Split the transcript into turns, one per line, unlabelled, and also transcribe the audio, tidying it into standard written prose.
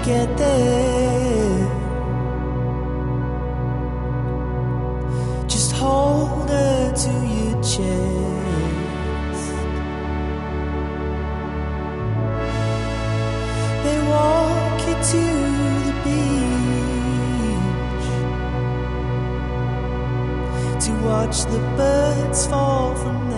get there. Just hold her to your chest. They walk you to the beach to watch the birds fall from